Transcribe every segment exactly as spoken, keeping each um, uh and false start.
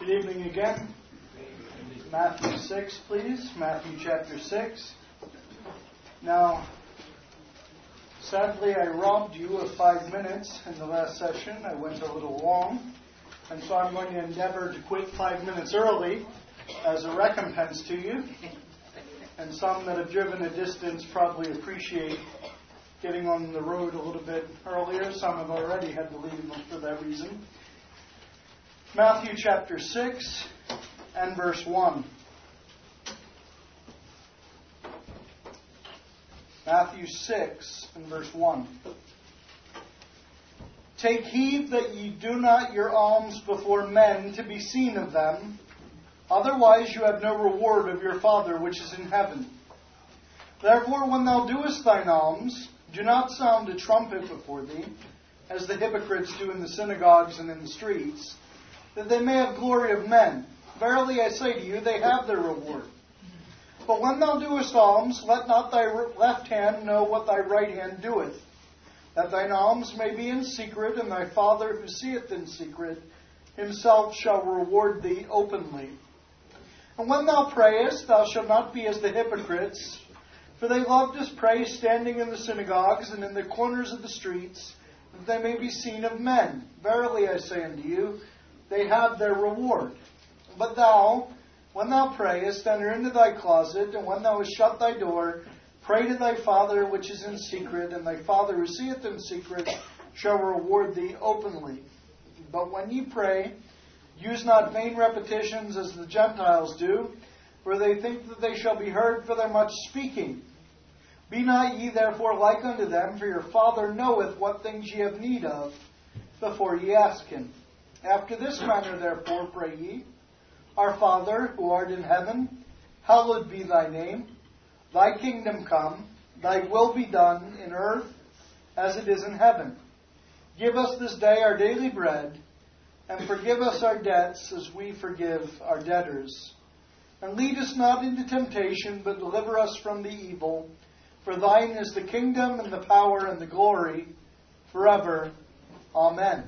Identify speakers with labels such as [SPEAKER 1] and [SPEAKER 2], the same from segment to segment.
[SPEAKER 1] Good evening again. Matthew six, please. Matthew chapter six. Now, sadly, I robbed you of five minutes in the last session. I went a little long. And so I'm going to endeavor to quit five minutes early as a recompense to you. And some that have driven a distance probably appreciate getting on the road a little bit earlier. Some have already had to leave for that reason. Matthew chapter six and verse one. Matthew six and verse one. Take heed that ye do not your alms before men to be seen of them, otherwise you have no reward of your Father which is in heaven. Therefore when thou doest thine alms, do not sound a trumpet before thee, as the hypocrites do in the synagogues and in the streets, that they may have glory of men. Verily I say to you, they have their reward. But when thou doest alms, let not thy left hand know what thy right hand doeth, that thine alms may be in secret, and thy Father who seeth in secret himself shall reward thee openly. And when thou prayest, thou shalt not be as the hypocrites, for they love to pray standing in the synagogues and in the corners of the streets, that they may be seen of men. Verily I say unto you, they have their reward. But thou, when thou prayest, enter into thy closet, and when thou hast shut thy door, pray to thy Father which is in secret, and thy Father who seeth in secret shall reward thee openly. But when ye pray, use not vain repetitions as the Gentiles do, for they think that they shall be heard for their much speaking. Be not ye therefore like unto them, for your Father knoweth what things ye have need of, before ye ask him. After this manner therefore pray ye, Our Father, who art in heaven, hallowed be thy name. Thy kingdom come, thy will be done in earth as it is in heaven. Give us this day our daily bread, and forgive us our debts as we forgive our debtors. And lead us not into temptation, but deliver us from the evil. For thine is the kingdom and the power and the glory forever. Amen.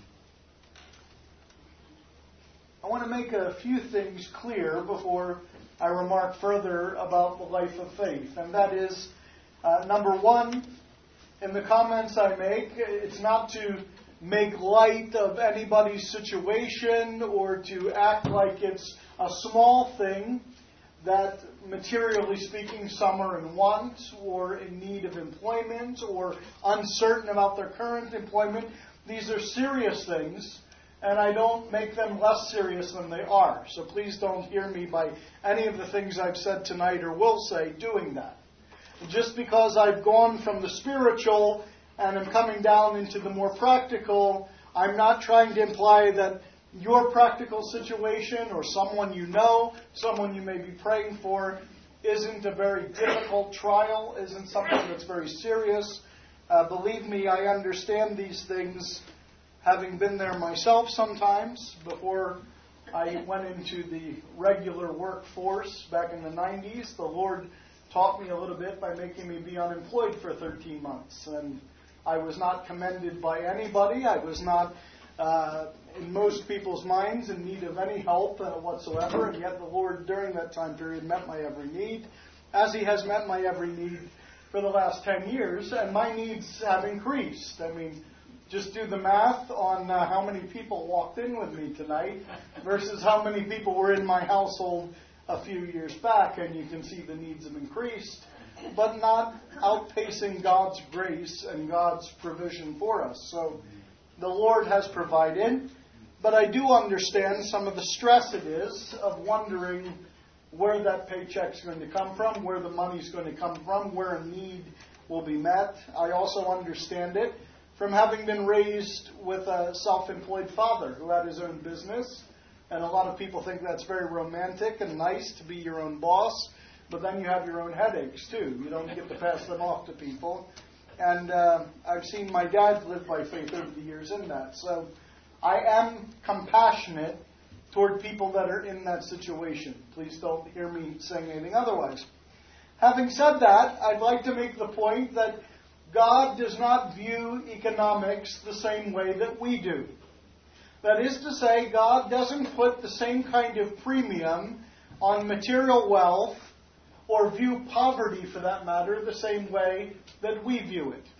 [SPEAKER 1] I want to make a few things clear before I remark further about the life of faith. And that is, uh, number one, in the comments I make, it's not to make light of anybody's situation or to act like it's a small thing that, materially speaking, some are in want or in need of employment or uncertain about their current employment. These are serious things, and I don't make them less serious than they are. So please don't hear me by any of the things I've said tonight or will say doing that. Just because I've gone from the spiritual and am coming down into the more practical, I'm not trying to imply that your practical situation or someone you know, someone you may be praying for, isn't a very difficult trial, isn't something that's very serious. Uh, believe me, I understand these things, having been there myself sometimes before I went into the regular workforce back in the nineties. The Lord taught me a little bit by making me be unemployed for thirteen months. And I was not commended by anybody. I was not, uh, in most people's minds, in need of any help uh, whatsoever. And yet the Lord, during that time period, met my every need, as He has met my every need for the last ten years. And my needs have increased. I mean, just do the math on uh, how many people walked in with me tonight versus how many people were in my household a few years back, and you can see the needs have increased, but not outpacing God's grace and God's provision for us. So the Lord has provided, but I do understand some of the stress it is of wondering where that paycheck's going to come from, where the money's going to come from, where a need will be met. I also understand it from having been raised with a self-employed father who had his own business. And a lot of people think that's very romantic and nice to be your own boss, but then you have your own headaches too. You don't get to pass them off to people. And uh, I've seen my dad live by faith over the years in that. So I am compassionate toward people that are in that situation. Please don't hear me saying anything otherwise. Having said that, I'd like to make the point that God does not view economics the same way that we do. That is to say, God doesn't put the same kind of premium on material wealth or view poverty, for that matter, the same way that we view it.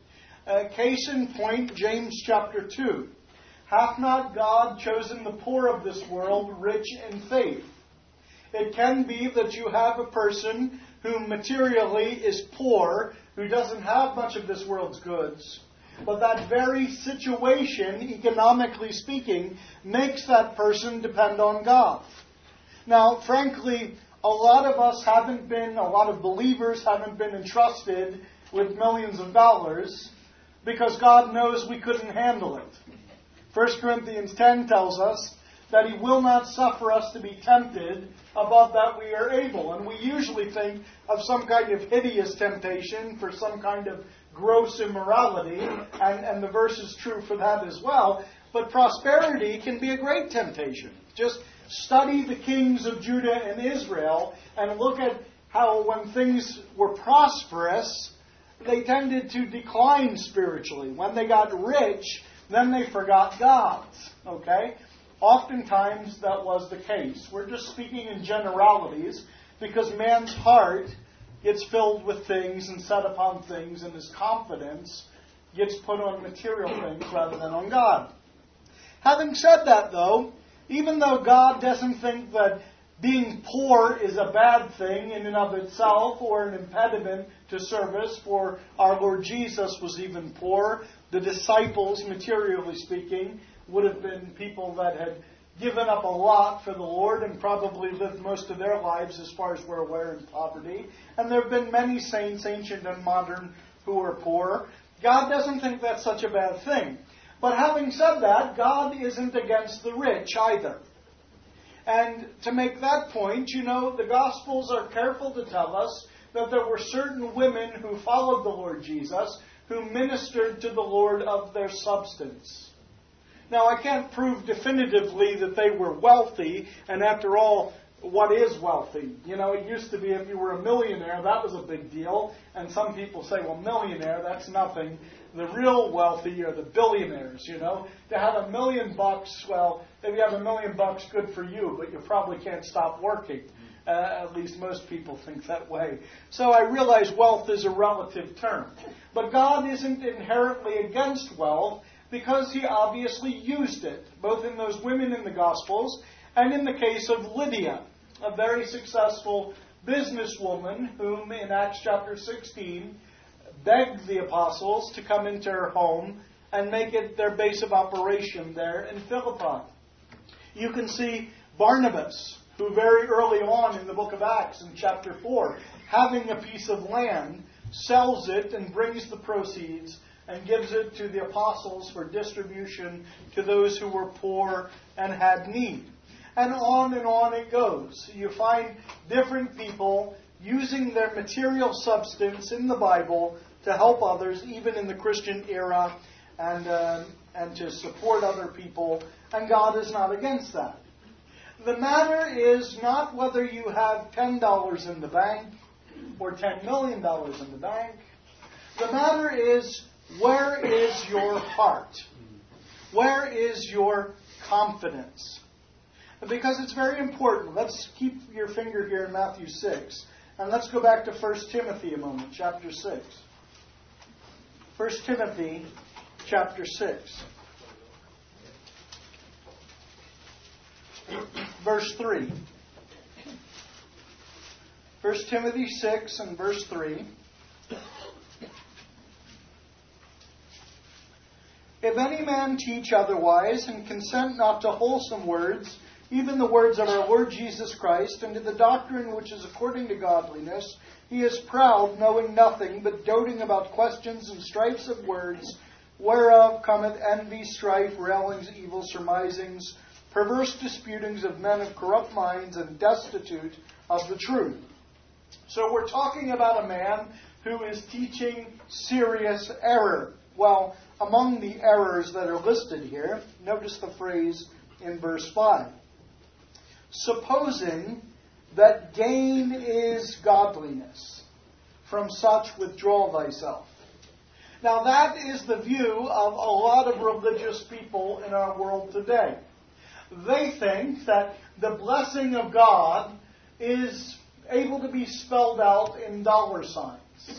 [SPEAKER 1] Uh, case in point, James chapter two. Hath not God chosen the poor of this world rich in faith? It can be that you have a person who materially is poor, who doesn't have much of this world's goods, but that very situation, economically speaking, makes that person depend on God. Now, frankly, a lot of us haven't been, a lot of believers haven't been entrusted with millions of dollars because God knows we couldn't handle it. First Corinthians ten tells us that He will not suffer us to be tempted above that we are able. And we usually think of some kind of hideous temptation for some kind of gross immorality, and, and the verse is true for that as well. But prosperity can be a great temptation. Just study the kings of Judah and Israel and look at how when things were prosperous, they tended to decline spiritually. When they got rich, then they forgot God. Okay? Oftentimes that was the case. We're just speaking in generalities because man's heart gets filled with things and set upon things, and his confidence gets put on material things rather than on God. Having said that, though, even though God doesn't think that being poor is a bad thing in and of itself or an impediment to service, for our Lord Jesus was even poor. The disciples, materially speaking, would have been people that had given up a lot for the Lord and probably lived most of their lives, as far as we're aware, in poverty. And there have been many saints, ancient and modern, who are poor. God doesn't think that's such a bad thing. But having said that, God isn't against the rich either. And to make that point, you know, the Gospels are careful to tell us that there were certain women who followed the Lord Jesus who ministered to the Lord of their substance. Now, I can't prove definitively that they were wealthy, and after all, what is wealthy? You know, it used to be if you were a millionaire, that was a big deal, and some people say, well, millionaire, that's nothing. The real wealthy are the billionaires, you know. To have a million bucks, well, if you have a million bucks, good for you, but you probably can't stop working. Uh, at least most people think that way. So I realize wealth is a relative term. But God isn't inherently against wealth, because He obviously used it, both in those women in the Gospels and in the case of Lydia, a very successful businesswoman whom in Acts chapter sixteen begged the apostles to come into her home and make it their base of operation there in Philippi. You can see Barnabas, who very early on in the book of Acts in chapter four, having a piece of land, sells it and brings the proceeds and gives it to the apostles for distribution to those who were poor and had need. And on and on it goes. You find different people using their material substance in the Bible to help others, even in the Christian era, and, uh, and to support other people. And God is not against that. The matter is not whether you have ten dollars in the bank or ten million dollars in the bank. The matter is, where is your heart? Where is your confidence? Because it's very important. Let's keep your finger here in Matthew six. And let's go back to First Timothy a moment, chapter six. First Timothy chapter six. Verse three. First Timothy six and verse three. If any man teach otherwise, and consent not to wholesome words, even the words of our Lord Jesus Christ, and to the doctrine which is according to godliness, he is proud, knowing nothing, but doting about questions and strifes of words, whereof cometh envy, strife, railings, evil surmisings, perverse disputings of men of corrupt minds, and destitute of the truth. So we're talking about a man who is teaching serious error. Well, among the errors that are listed here, notice the phrase in verse five. Supposing that gain is godliness, from such withdraw thyself. Now that is the view of a lot of religious people in our world today. They think that the blessing of God is able to be spelled out in dollar signs.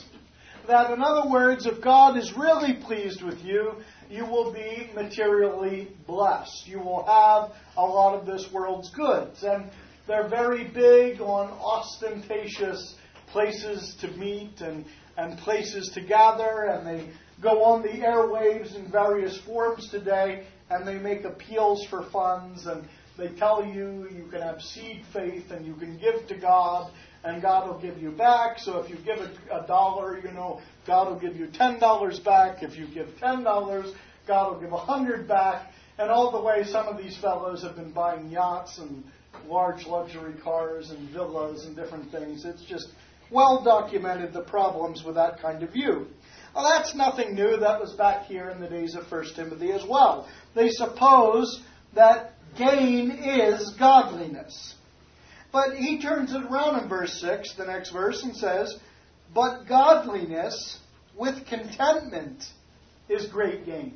[SPEAKER 1] That, in other words, if God is really pleased with you, you will be materially blessed. You will have a lot of this world's goods. And they're very big on ostentatious places to meet and, and places to gather. And they go on the airwaves in various forms today. And they make appeals for funds. And they tell you you can have seed faith and you can give to God. And God will give you back. So if you give a, a dollar, you know, God will give you ten dollars back. If you give ten dollars, God will give one hundred dollars back. And all the way, some of these fellows have been buying yachts and large luxury cars and villas and different things. It's just well documented, the problems with that kind of view. Well, that's nothing new. That was back here in the days of First Timothy as well. They suppose that gain is godliness. But he turns it around in verse six, the next verse, and says, but godliness with contentment is great gain.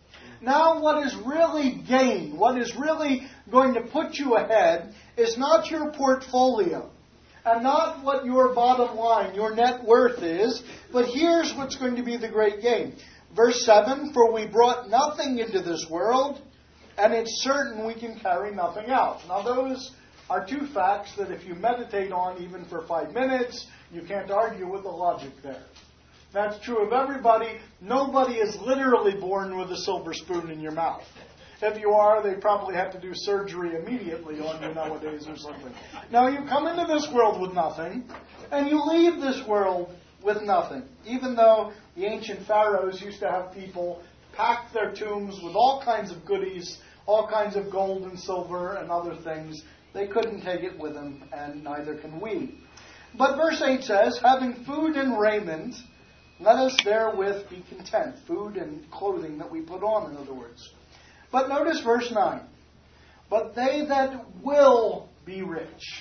[SPEAKER 1] Now what is really gain, what is really going to put you ahead, is not your portfolio, and not what your bottom line, your net worth is, but here's what's going to be the great gain. Verse seven, for we brought nothing into this world, and it's certain we can carry nothing out. Now those are two facts that if you meditate on even for five minutes, you can't argue with the logic there. That's true of everybody. Nobody is literally born with a silver spoon in your mouth. If you are, they probably have to do surgery immediately on you nowadays or something. Now, you come into this world with nothing, and you leave this world with nothing. Even though the ancient pharaohs used to have people pack their tombs with all kinds of goodies, all kinds of gold and silver and other things, they couldn't take it with them, and neither can we. But verse eight says, having food and raiment, let us therewith be content. Food and clothing that we put on, in other words. But notice verse nine. But they that will be rich.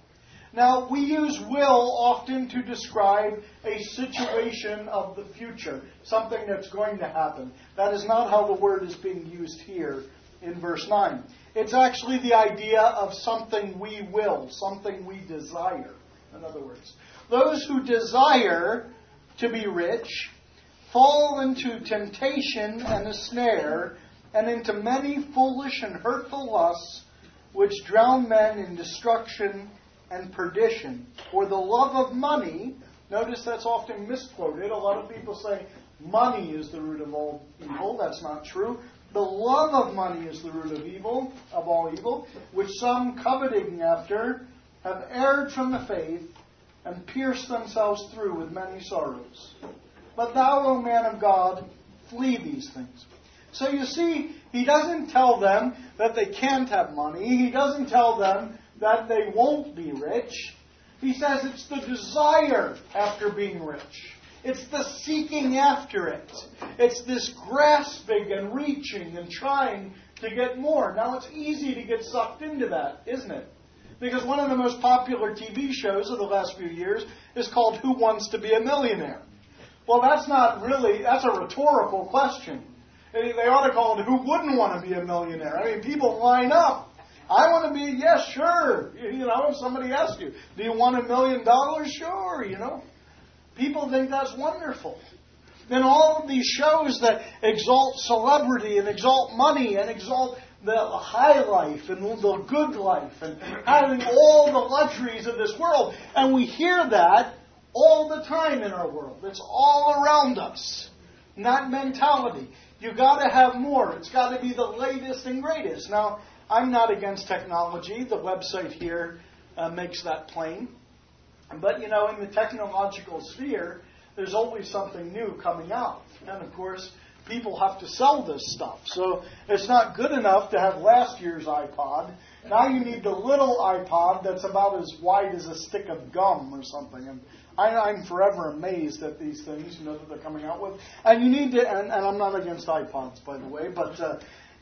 [SPEAKER 1] Now, we use will often to describe a situation of the future, something that's going to happen. That is not how the word is being used here in verse nine. It's actually the idea of something we will, something we desire, in other words. Those who desire to be rich fall into temptation and a snare, and into many foolish and hurtful lusts, which drown men in destruction and perdition. For the love of money, notice that's often misquoted. A lot of people say money is the root of all evil. That's not true. The love of money is the root of evil, of all evil, which some coveting after have erred from the faith and pierced themselves through with many sorrows. But thou, O man of God, flee these things. So you see, he doesn't tell them that they can't have money. He doesn't tell them that they won't be rich. He says it's the desire after being rich. It's the seeking after it. It's this grasping and reaching and trying to get more. Now, it's easy to get sucked into that, isn't it? Because one of the most popular T V shows of the last few years is called Who Wants to Be a Millionaire? Well, that's not really, that's a rhetorical question. They ought to call it Who Wouldn't Want to Be a Millionaire? I mean, people line up. I want to be, yes, sure. You know, if somebody asks you, do you want a million dollars? Sure, you know. People think that's wonderful. Then all of these shows that exalt celebrity and exalt money and exalt the high life and the good life and having all the luxuries of this world. And we hear that all the time in our world. It's all around us. And that mentality. You've got to have more. It's got to be the latest and greatest. Now, I'm not against technology. The website here uh, makes that plain. But, you know, in the technological sphere, there's always something new coming out. And, of course, people have to sell this stuff. So it's not good enough to have last year's iPod. Now you need the little iPod that's about as wide as a stick of gum or something. And I, I'm forever amazed at these things, you know, that they're coming out with. And you need to, and, and I'm not against iPods, by the way, but uh,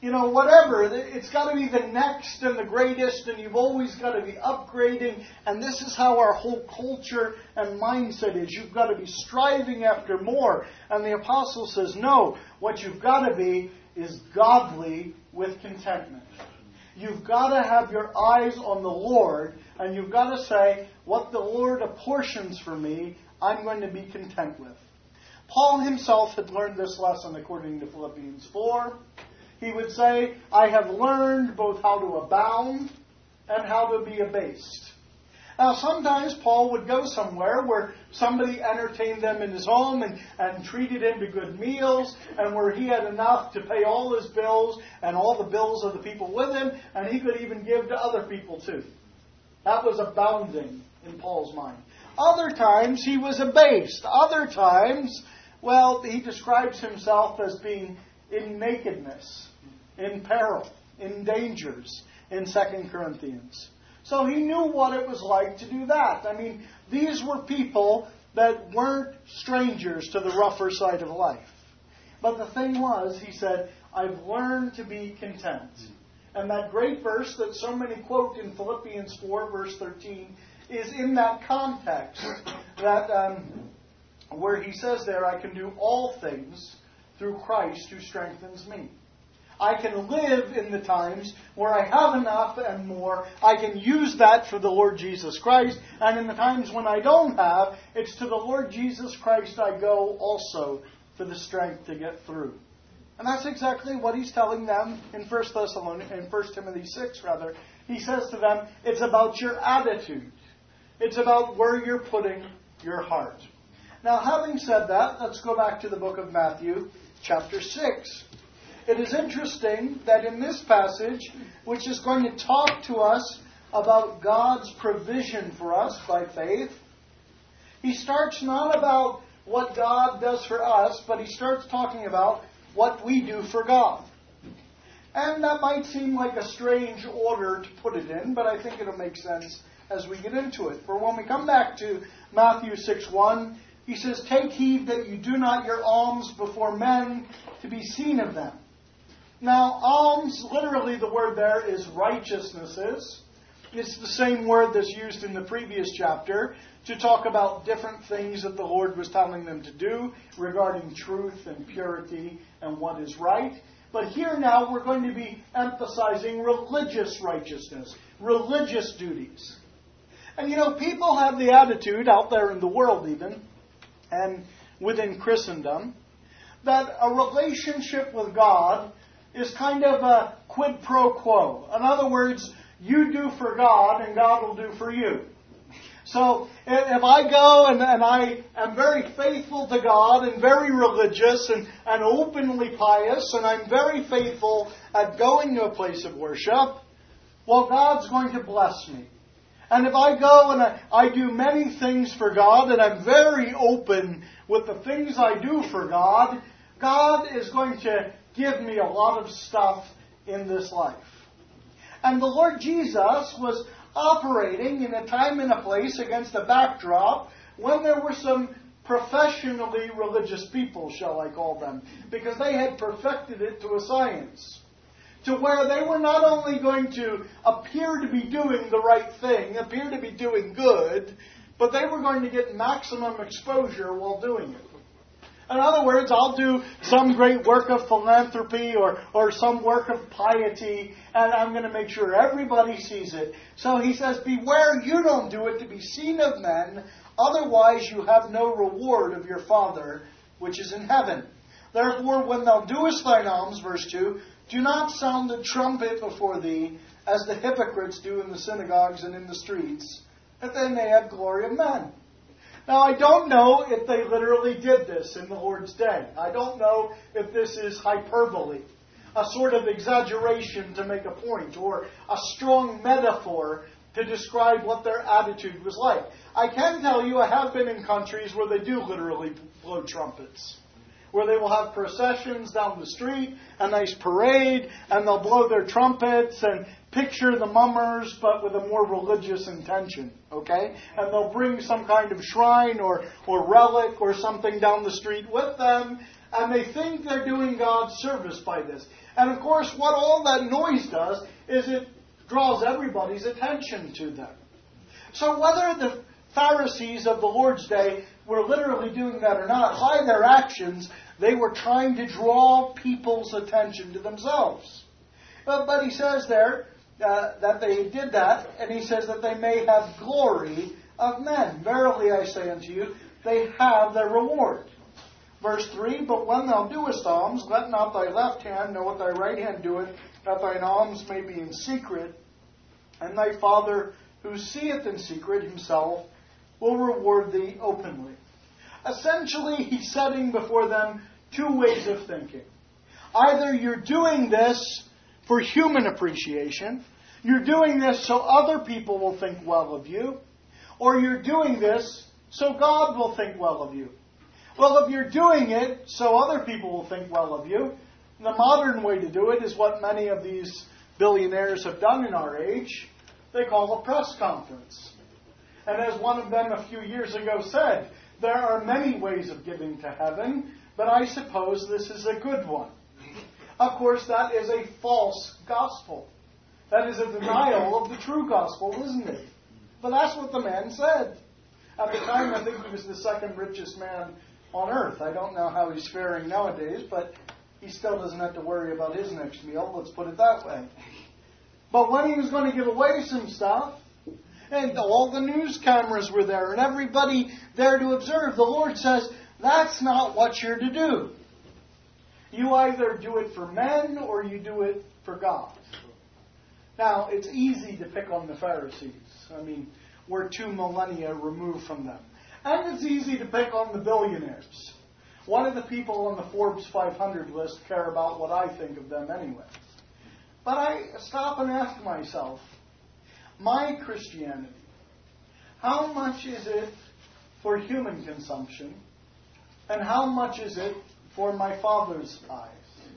[SPEAKER 1] you know, whatever. It's got to be the next and the greatest, and you've always got to be upgrading. And this is how our whole culture and mindset is. You've got to be striving after more. And the apostle says, no, what you've got to be is godly with contentment. You've got to have your eyes on the Lord, and you've got to say, what the Lord apportions for me, I'm going to be content with. Paul himself had learned this lesson according to Philippians four. He would say, I have learned both how to abound and how to be abased. Now, sometimes Paul would go somewhere where somebody entertained them in his home and, and treated him to good meals, and where he had enough to pay all his bills and all the bills of the people with him, and he could even give to other people too. That was abounding in Paul's mind. Other times he was abased. Other times, well, he describes himself as being in nakedness, in peril, in dangers, in Second Corinthians. So he knew what it was like to do that. I mean, these were people that weren't strangers to the rougher side of life. But the thing was, he said, I've learned to be content. And that great verse that so many quote in Philippians four, verse thirteen, is in that context. That um, where he says there, I can do all things through Christ who strengthens me. I can live in the times where I have enough and more. I can use that for the Lord Jesus Christ. And in the times when I don't have, it's to the Lord Jesus Christ I go also for the strength to get through. And that's exactly what he's telling them in First Thessalonians, in First Timothy six, rather. He says to them, it's about your attitude. It's about where you're putting your heart. Now, having said that, let's go back to the book of Matthew, chapter six. It is interesting that in this passage, which is going to talk to us about God's provision for us by faith, he starts not about what God does for us, but he starts talking about what we do for God. And that might seem like a strange order to put it in, but I think it'll make sense as we get into it. For when we come back to Matthew six one, he says, take heed that you do not your alms before men to be seen of them. Now, alms, literally the word there is righteousnesses. It's the same word that's used in the previous chapter to talk about different things that the Lord was telling them to do regarding truth and purity and what is right. But here now we're going to be emphasizing religious righteousness, religious duties. And you know, people have the attitude out there in the world even, and within Christendom, that a relationship with God is kind of a quid pro quo. In other words, you do for God and God will do for you. So if I go and, and I am very faithful to God and very religious and, and openly pious, and I'm very faithful at going to a place of worship, well, God's going to bless me. And if I go and I, I do many things for God and I'm very open with the things I do for God, God is going to give me a lot of stuff in this life. And the Lord Jesus was operating in a time and a place against a backdrop when there were some professionally religious people, shall I call them, because they had perfected it to a science, to where they were not only going to appear to be doing the right thing, appear to be doing good, but they were going to get maximum exposure while doing it. In other words, I'll do some great work of philanthropy or, or some work of piety, and I'm going to make sure everybody sees it. So he says, beware you don't do it to be seen of men, otherwise you have no reward of your Father which is in heaven. Therefore, when thou doest thine alms, verse two, do not sound the trumpet before thee, as the hypocrites do in the synagogues and in the streets, that they may have glory of men. Now, I don't know if they literally did this in the Lord's day. I don't know if this is hyperbole, a sort of exaggeration to make a point, or a strong metaphor to describe what their attitude was like. I can tell you I have been in countries where they do literally blow trumpets, where they will have processions down the street, a nice parade, and they'll blow their trumpets and picture the mummers, but with a more religious intention, okay? And they'll bring some kind of shrine or, or relic or something down the street with them, And they think they're doing God's service by this. And of course, what all that noise does is it draws everybody's attention to them. So whether the Pharisees of the Lord's day were literally doing that or not, by their actions, they were trying to draw people's attention to themselves. But, but he says there uh, that they did that, and he says that they may have glory of men. Verily I say unto you, they have their reward. Verse three, but when thou doest alms, let not thy left hand know what thy right hand doeth, that thine alms may be in secret, and thy Father who seeth in secret himself will reward thee openly. Essentially, he's setting before them two ways of thinking. Either you're doing this for human appreciation, you're doing this so other people will think well of you, or you're doing this so God will think well of you. Well, if you're doing it so other people will think well of you, the modern way to do it is what many of these billionaires have done in our age. They call a press conference. And as one of them a few years ago said, there are many ways of getting to heaven, but I suppose this is a good one. Of course, that is a false gospel. That is a denial of the true gospel, isn't it? But that's what the man said. At the time, I think he was the second richest man on earth. I don't know how he's faring nowadays, but he still doesn't have to worry about his next meal. Let's put it that way. But when he was going to give away some stuff, and all the news cameras were there, and everybody there to observe, the Lord says, that's not what you're to do. You either do it for men or you do it for God. Now, it's easy to pick on the Pharisees. I mean, we're two millennia removed from them. And it's easy to pick on the billionaires. One of the people on the Forbes five hundred list care about what I think of them anyway. But I stop and ask myself, my Christianity, how much is it for human consumption, and how much is it for my Father's eyes?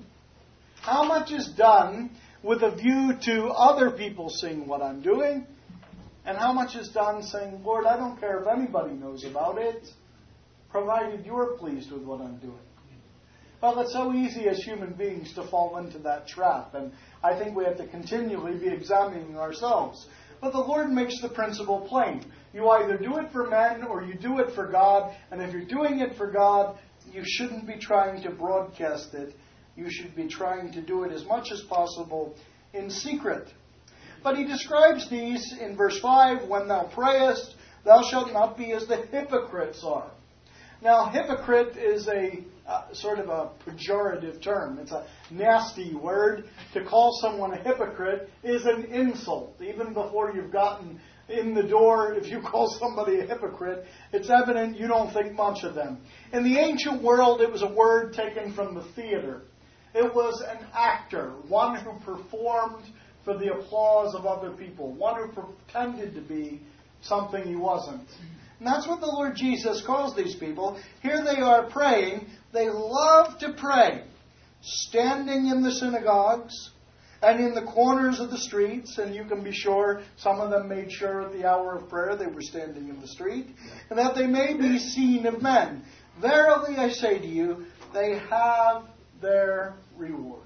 [SPEAKER 1] How much is done with a view to other people seeing what I'm doing, and how much is done saying, Lord, I don't care if anybody knows about it, provided you're pleased with what I'm doing. Well, it's so easy as human beings to fall into that trap, and I think we have to continually be examining ourselves. But the Lord makes the principle plain. You either do it for men or you do it for God, and if you're doing it for God, you shouldn't be trying to broadcast it. You should be trying to do it as much as possible in secret. But he describes these in verse five, when thou prayest, thou shalt not be as the hypocrites are. Now, hypocrite is a uh, sort of a pejorative term. It's a nasty word. To call someone a hypocrite is an insult. Even before you've gotten in the door, if you call somebody a hypocrite, it's evident you don't think much of them. In the ancient world, it was a word taken from the theater. It was an actor, one who performed for the applause of other people, one who pretended to be something he wasn't. And that's what the Lord Jesus calls these people. Here they are praying. They love to pray, standing in the synagogues and in the corners of the streets. And you can be sure some of them made sure at the hour of prayer they were standing in the street. And that they may be seen of men. Verily I say to you, they have their reward.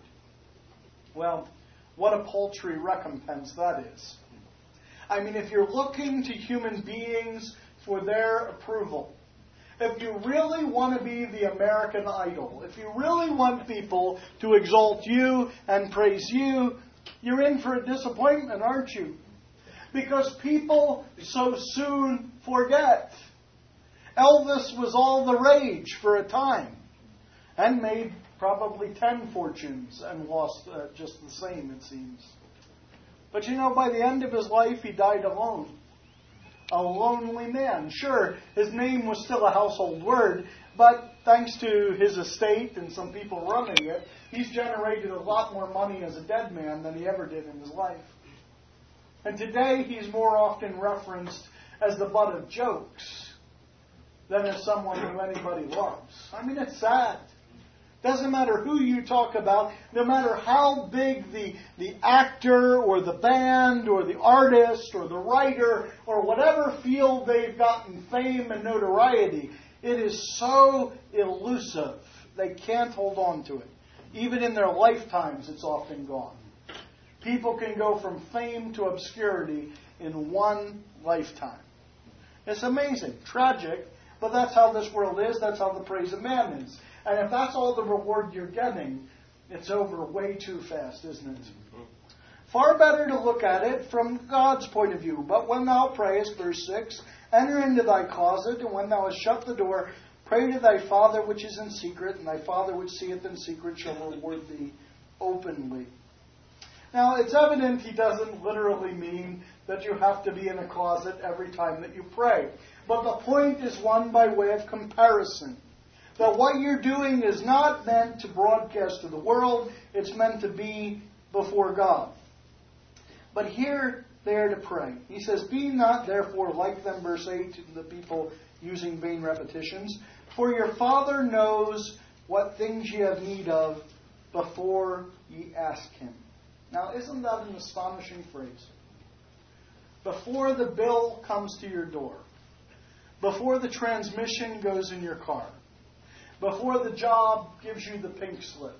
[SPEAKER 1] Well, what a paltry recompense that is. I mean, if you're looking to human beings for their approval, if you really want to be the American Idol, if you really want people to exalt you and praise you, you're in for a disappointment, aren't you? Because people so soon forget. Elvis was all the rage for a time and made probably ten fortunes and lost uh, just the same, it seems. But you know, by the end of his life, he died alone. A lonely man. Sure, his name was still a household word, but thanks to his estate and some people running it, he's generated a lot more money as a dead man than he ever did in his life. And today, he's more often referenced as the butt of jokes than as someone who anybody loves. I mean, it's sad. Doesn't matter who you talk about, no matter how big the, the actor or the band or the artist or the writer or whatever field they've gotten fame and notoriety, it is so elusive they can't hold on to it. Even in their lifetimes, it's often gone. People can go from fame to obscurity in one lifetime. It's amazing, tragic, but that's how this world is. That's how the praise of man is. And if that's all the reward you're getting, it's over way too fast, isn't it? Far better to look at it from God's point of view. But when thou prayest, verse six, enter into thy closet, and when thou hast shut the door, pray to thy Father which is in secret, and thy Father which seeth in secret shall reward thee openly. Now, it's evident he doesn't literally mean that you have to be in a closet every time that you pray. But the point is one by way of comparison. That what you're doing is not meant to broadcast to the world, it's meant to be before God. But here they are to pray. He says, be not therefore like them, verse eight, to the people using vain repetitions, for your Father knows what things ye have need of before ye ask him. Now, isn't that an astonishing phrase? Before the bill comes to your door, before the transmission goes in your car, before the job gives you the pink slip,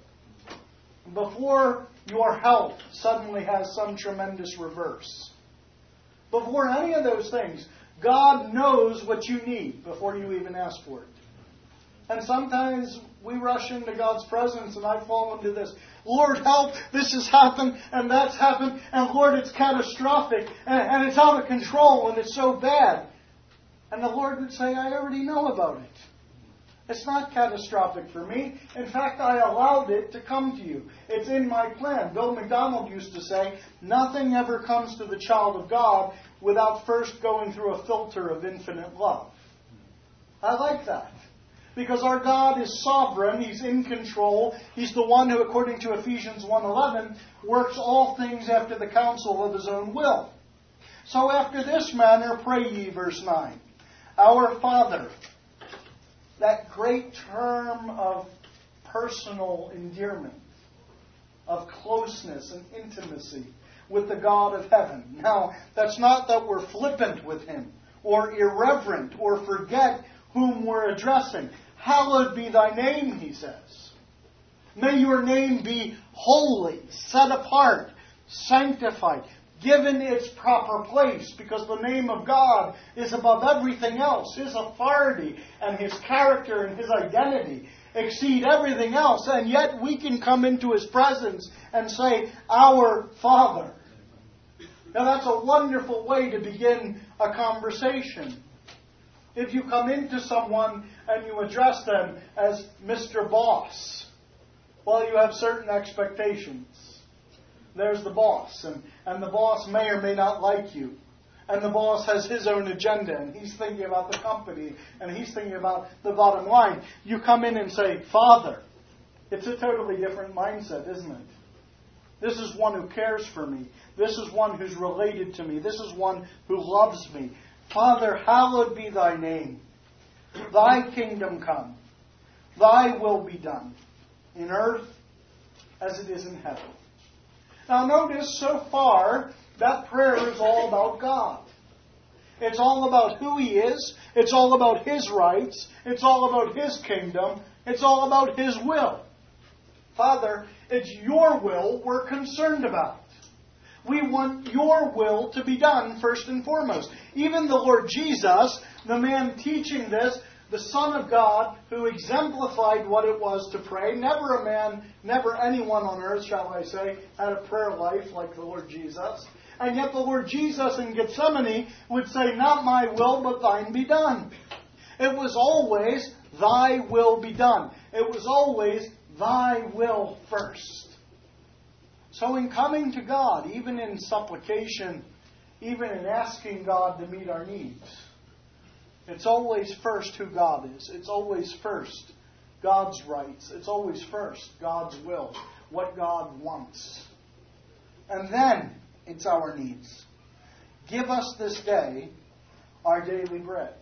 [SPEAKER 1] before your health suddenly has some tremendous reverse, before any of those things, God knows what you need before you even ask for it. And sometimes we rush into God's presence, and I fall into this, Lord, help, this has happened, and that's happened, and Lord, it's catastrophic, and, and it's out of control, and it's so bad. And the Lord would say, I already know about it. It's not catastrophic for me. In fact, I allowed it to come to you. It's in my plan. Bill McDonald used to say, nothing ever comes to the child of God without first going through a filter of infinite love. I like that. Because our God is sovereign. He's in control. He's the one who, according to Ephesians one eleven, works all things after the counsel of his own will. So after this manner pray ye, verse nine. Our Father. That great term of personal endearment, of closeness and intimacy with the God of heaven. Now, that's not that we're flippant with him, or irreverent, or forget whom we're addressing. Hallowed be thy name, he says. May your name be holy, set apart, sanctified, given its proper place, because the name of God is above everything else. His authority and his character and his identity exceed everything else. And yet we can come into his presence and say, our Father. Now that's a wonderful way to begin a conversation. If you come into someone and you address them as Mister Boss, well, you have certain expectations. There's the boss, and, and the boss may or may not like you. And the boss has his own agenda, and he's thinking about the company, and he's thinking about the bottom line. You come in and say, Father. It's a totally different mindset, isn't it? This is one who cares for me. This is one who's related to me. This is one who loves me. Father, hallowed be thy name. Thy kingdom come. Thy will be done in earth as it is in heaven. Now notice, so far, that prayer is all about God. It's all about who he is. It's all about his rights. It's all about his kingdom. It's all about his will. Father, it's your will we're concerned about. We want your will to be done first and foremost. Even the Lord Jesus, the man teaching this, the Son of God, who exemplified what it was to pray. Never a man, never anyone on earth, shall I say, had a prayer life like the Lord Jesus. And yet the Lord Jesus in Gethsemane would say, not my will, but thine be done. It was always, thy will be done. It was always, thy will first. So in coming to God, even in supplication, even in asking God to meet our needs, it's always first who God is. It's always first God's rights. It's always first God's will, what God wants. And then it's our needs. Give us this day our daily bread.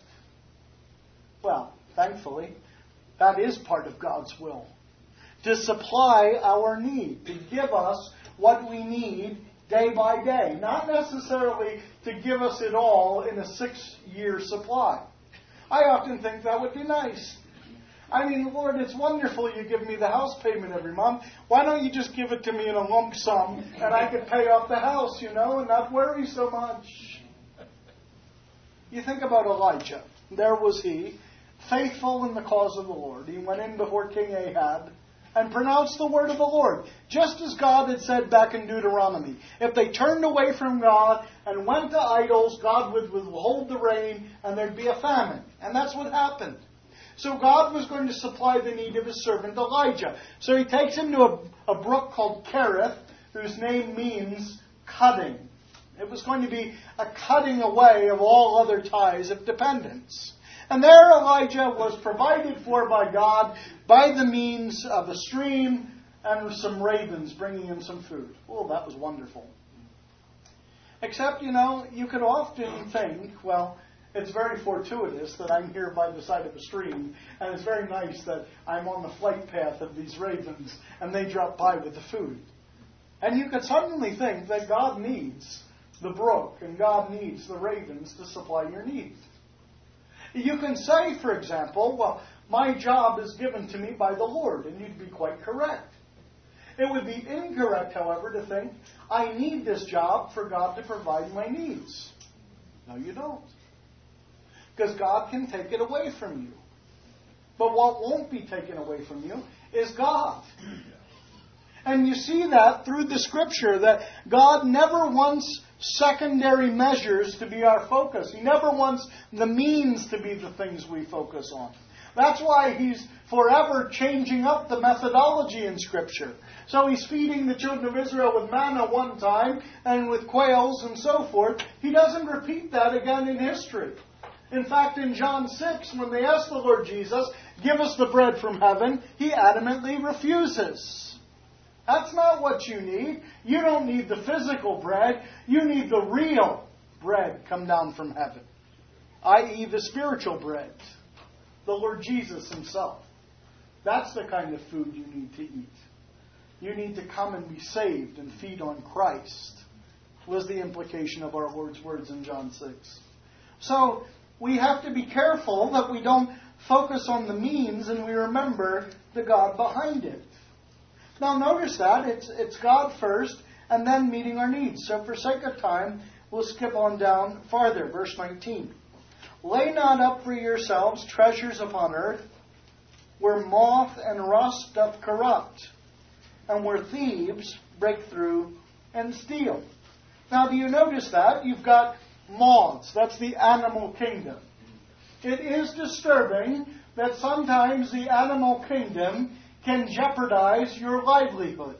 [SPEAKER 1] Well, thankfully, that is part of God's will. To supply our need. To give us what we need day by day. Not necessarily to give us it all in a six-year supply. I often think that would be nice. I mean, Lord, it's wonderful you give me the house payment every month. Why don't you just give it to me in a lump sum and I could pay off the house, you know, and not worry so much? You think about Elijah. There was he, faithful in the cause of the Lord. He went in before King Ahab and pronounced the word of the Lord, just as God had said back in Deuteronomy. If they turned away from God and went to idols, God would withhold the rain and there'd be a famine. And that's what happened. So God was going to supply the need of his servant Elijah. So he takes him to a, a brook called Kerith, whose name means cutting. It was going to be a cutting away of all other ties of dependence. And there Elijah was provided for by God by the means of a stream and some ravens bringing him some food. Oh, that was wonderful. Except, you know, you could often think, well, it's very fortuitous that I'm here by the side of a stream, and it's very nice that I'm on the flight path of these ravens, and they drop by with the food. And you could suddenly think that God needs the brook, and God needs the ravens to supply your needs. You can say, for example, well, my job is given to me by the Lord, and you'd be quite correct. It would be incorrect, however, to think, I need this job for God to provide my needs. No, you don't. Because God can take it away from you. But what won't be taken away from you is God. And you see that through the Scripture, that God never wants secondary measures to be our focus. He never wants the means to be the things we focus on. That's why He's forever changing up the methodology in Scripture. So He's feeding the children of Israel with manna one time, and with quails and so forth. He doesn't repeat that again in history. In fact, in John six, when they ask the Lord Jesus, give us the bread from heaven, He adamantly refuses. That's not what you need. You don't need the physical bread. You need the real bread come down from heaven, that is the spiritual bread, the Lord Jesus Himself. That's the kind of food you need to eat. You need to come and be saved and feed on Christ, was the implication of our Lord's words in John six. So, we have to be careful that we don't focus on the means and we remember the God behind it. Now notice that. It's, it's God first and then meeting our needs. So for sake of time, we'll skip on down farther. Verse nineteen. Lay not up for yourselves treasures upon earth, where moth and rust doth corrupt, and where thieves break through and steal. Now do you notice that? You've got moths. That's the animal kingdom. It is disturbing that sometimes the animal kingdom can jeopardize your livelihood.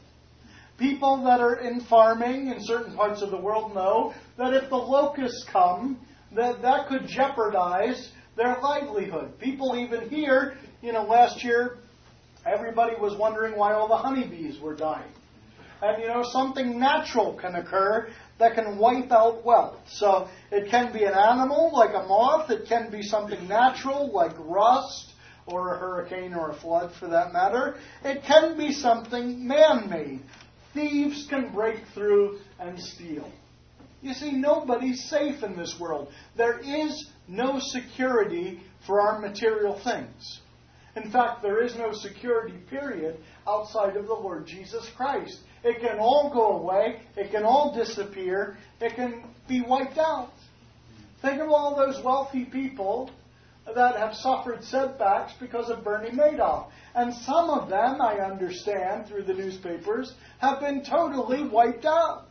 [SPEAKER 1] People that are in farming in certain parts of the world know that if the locusts come, that that could jeopardize their livelihood. People even here, you know, last year, everybody was wondering why all the honeybees were dying. And, you know, something natural can occur that can wipe out wealth. So it can be an animal like a moth. It can be something natural like rust or a hurricane or a flood for that matter. It can be something man-made. Thieves can break through and steal. You see, nobody's safe in this world. There is no security for our material things. In fact, there is no security, period, outside of the Lord Jesus Christ. It can all go away. It can all disappear. It can be wiped out. Think of all those wealthy people that have suffered setbacks because of Bernie Madoff. And some of them, I understand through the newspapers, have been totally wiped out.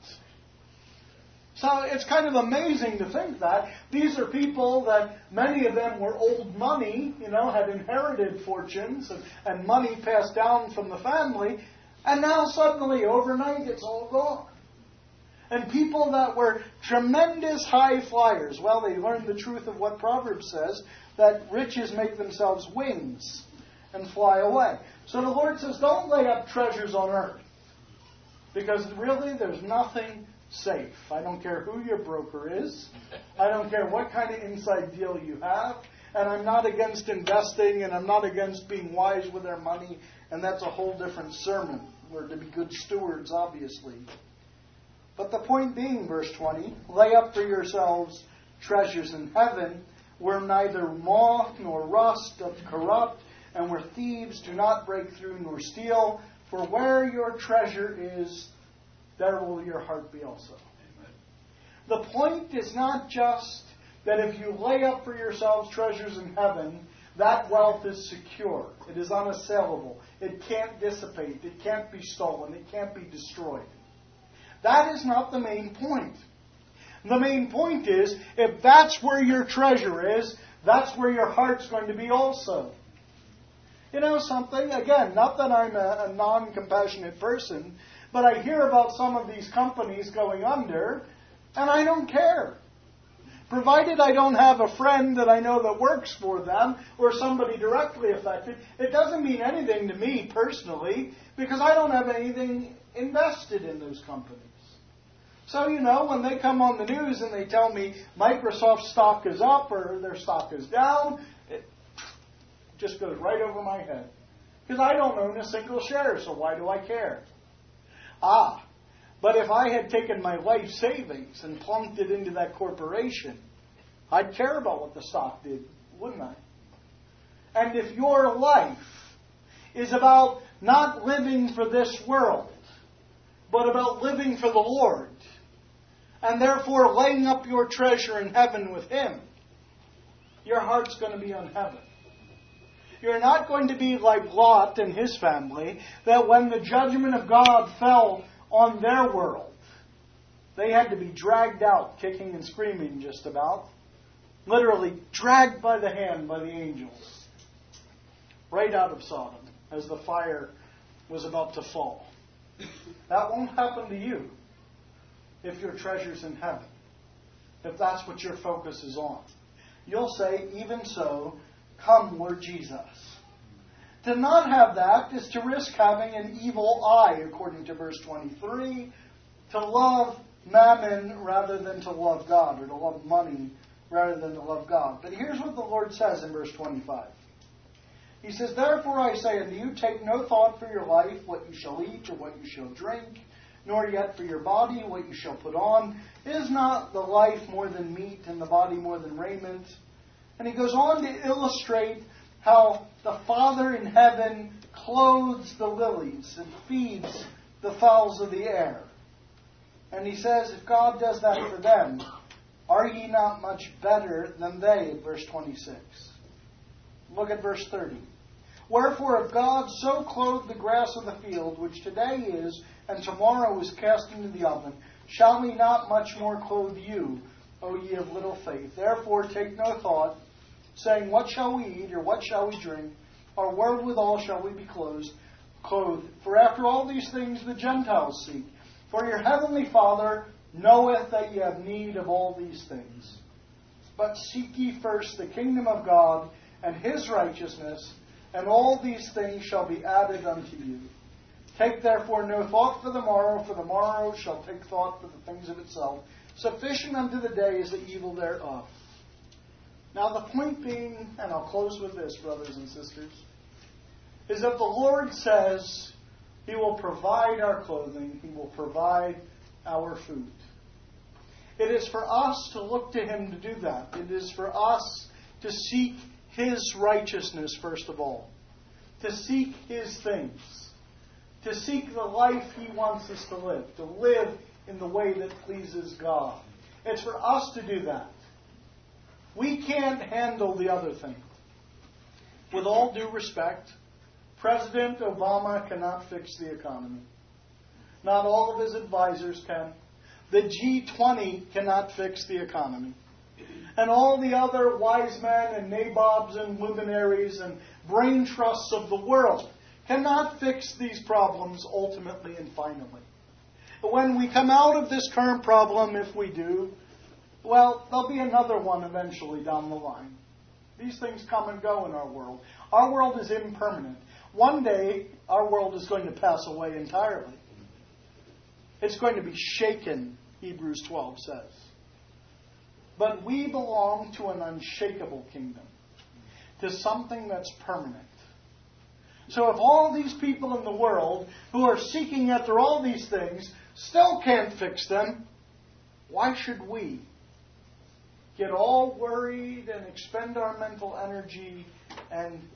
[SPEAKER 1] So it's kind of amazing to think that. These are people that many of them were old money, you know, had inherited fortunes and, and money passed down from the family. And now suddenly, overnight, it's all gone. And people that were tremendous high flyers, well, they learned the truth of what Proverbs says, that riches make themselves wings and fly away. So the Lord says, don't lay up treasures on earth. Because really, there's nothing safe. I don't care who your broker is. I don't care what kind of inside deal you have. And I'm not against investing, and I'm not against being wise with our money. And that's a whole different sermon. We're to be good stewards, obviously. But the point being, verse twenty, lay up for yourselves treasures in heaven, where neither moth nor rust doth corrupt, and where thieves do not break through nor steal. For where your treasure is, there will your heart be also. Amen. The point is not just that if you lay up for yourselves treasures in heaven, that wealth is secure. It is unassailable. It can't dissipate. It can't be stolen. It can't be destroyed. That is not the main point. The main point is, if that's where your treasure is, that's where your heart's going to be also. You know something? Again, not that I'm a, a non-compassionate person, but I hear about some of these companies going under, and I don't care. Provided I don't have a friend that I know that works for them, or somebody directly affected, it doesn't mean anything to me personally, because I don't have anything invested in those companies. So, you know, when they come on the news and they tell me Microsoft's stock is up or their stock is down, it just goes right over my head. Because I don't own a single share, so why do I care? Ah, but if I had taken my life savings and plunked it into that corporation, I'd care about what the stock did, wouldn't I? And if your life is about not living for this world, but about living for the Lord, and therefore laying up your treasure in heaven with Him, your heart's going to be on heaven. You're not going to be like Lot and his family, that when the judgment of God fell on their world, they had to be dragged out, kicking and screaming just about. Literally dragged by the hand by the angels. Right out of Sodom as the fire was about to fall. That won't happen to you if your treasure's in heaven. If that's what your focus is on. You'll say, even so, come Lord Jesus. To not have that is to risk having an evil eye, according to verse twenty-three. To love mammon rather than to love God, or to love money rather than to love God. But here's what the Lord says in verse twenty-five. He says, therefore I say unto you, take no thought for your life, what you shall eat or what you shall drink, nor yet for your body, what you shall put on. Is not the life more than meat, and the body more than raiment? And he goes on to illustrate how the Father in heaven clothes the lilies and feeds the fowls of the air. And he says, if God does that for them, are ye not much better than they? In verse twenty-six. Look at verse thirty. Wherefore, if God so clothe the grass of the field, which today is, and tomorrow is cast into the oven, shall He not much more clothe you, O ye of little faith? Therefore take no thought, saying, what shall we eat, or what shall we drink, or wherewithal shall we be clothed? Clothed. For after all these things the Gentiles seek. For your heavenly Father knoweth that ye have need of all these things. But seek ye first the kingdom of God and His righteousness, and all these things shall be added unto you. Take therefore no thought for the morrow, for the morrow shall take thought for the things of itself. Sufficient unto the day is the evil thereof. Now the point being, and I'll close with this, brothers and sisters, is that the Lord says He will provide our clothing, He will provide our food. It is for us to look to Him to do that. It is for us to seek His righteousness first of all. To seek His things. To seek the life He wants us to live. To live in the way that pleases God. It's for us to do that. We can't handle the other thing. With all due respect, President Obama cannot fix the economy. Not all of his advisors can. The G twenty cannot fix the economy. And all the other wise men and nabobs and luminaries and brain trusts of the world cannot fix these problems ultimately and finally. When we come out of this current problem, if we do, well, there'll be another one eventually down the line. These things come and go in our world. Our world is impermanent. One day, our world is going to pass away entirely. It's going to be shaken, Hebrews twelve says. But we belong to an unshakable kingdom, to something that's permanent. So if all these people in the world who are seeking after all these things still can't fix them, why should we get all worried and expend our mental energy and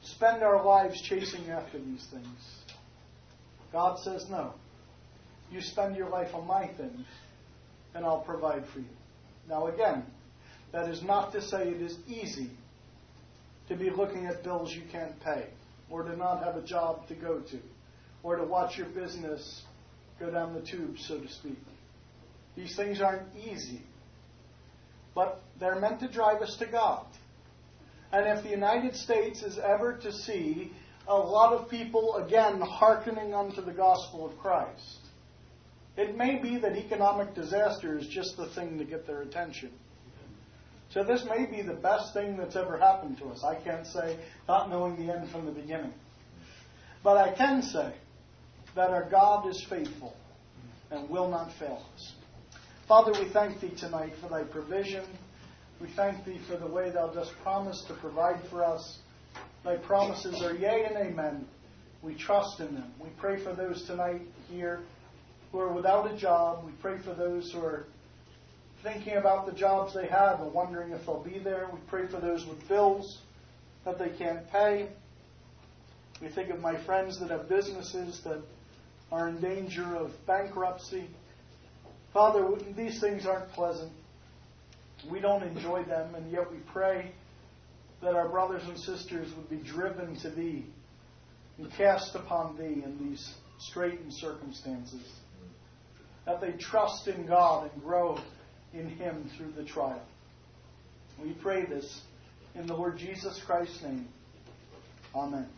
[SPEAKER 1] spend our lives chasing after these things. God says, no. You spend your life on my things, and I'll provide for you. Now again, that is not to say it is easy to be looking at bills you can't pay, or to not have a job to go to, or to watch your business go down the tube, so to speak. These things aren't easy, but they're meant to drive us to God. And if the United States is ever to see a lot of people, again, hearkening unto the gospel of Christ, it may be that economic disaster is just the thing to get their attention. So this may be the best thing that's ever happened to us. I can't say, not knowing the end from the beginning. But I can say that our God is faithful and will not fail us. Father, we thank Thee tonight for Thy provision. We thank Thee for the way Thou dost promise to provide for us. Thy promises are yea and amen. We trust in them. We pray for those tonight here who are without a job. We pray for those who are thinking about the jobs they have and wondering if they'll be there. We pray for those with bills that they can't pay. We think of my friends that have businesses that are in danger of bankruptcy. Father, these things aren't pleasant. We don't enjoy them, and yet we pray that our brothers and sisters would be driven to Thee and cast upon Thee in these straitened circumstances. That they trust in God and grow in Him through the trial. We pray this in the Lord Jesus Christ's name. Amen.